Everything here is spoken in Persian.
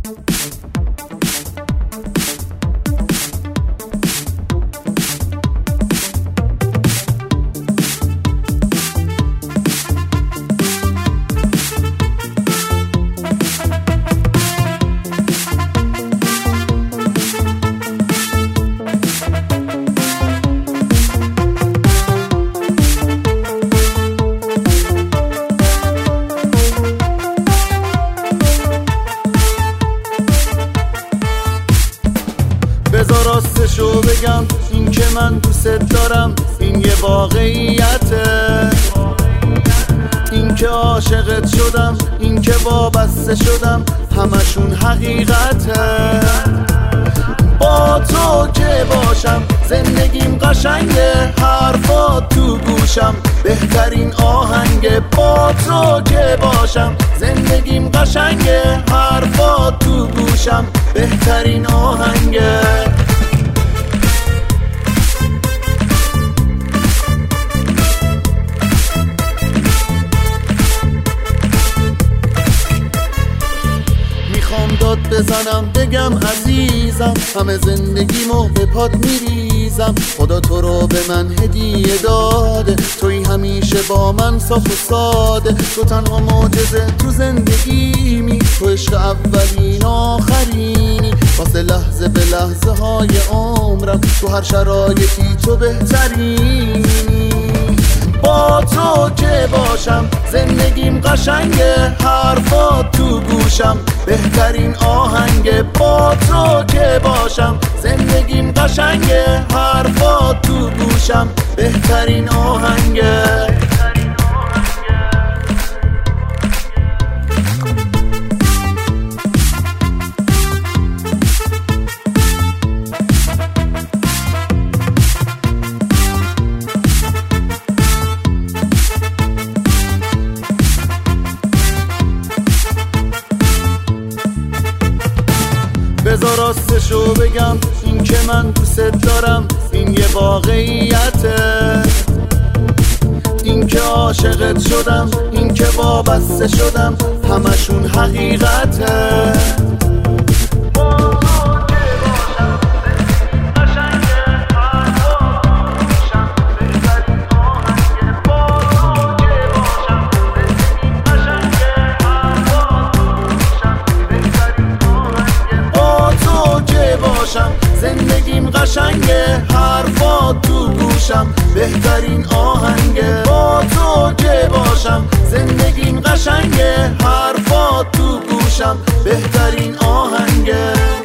بذار راستشو بگم، این که من دوست دارم این یه واقعیته، این که عاشقت شدم، این که وابسته شدم، همشون حقیقته. با تو که باشم زندگیم قشنگه، حرفات تو گوشم بهترین آهنگه. با تو که باشم زندگیم قشنگه، حرفات تو گوشم بهترین آهنگه. میخوام داد بزنم بگم عزیزم، همه زندگیمو به پات میریزم. خدا تو رو به من هدیه داده، توی همیشه با من صاف و ساده. تو تنها معجزه تو زندگیمی، تو عشق اولین آخرینی. واسه لحظه به لحظه های عمرم، تو هر شرایطی تو بهترینی. با تو که باشم زندگیم قشنگه، حرفات تو گوشم بهترین آهنگه. با تو که باشم زندگیم قشنگه، حرفات تو گوشم بهترین آهنگه. بذار راستشو بگم، این که من دوست دارم این یه واقعیته، این که عاشقت شدم، این که وابسته شدم، همشون حقیقته. زندگیم قشنگه، حرفات تو گوشم بهترین آهنگه. با تو که باشم زندگیم قشنگه، حرفات تو گوشم بهترین آهنگه.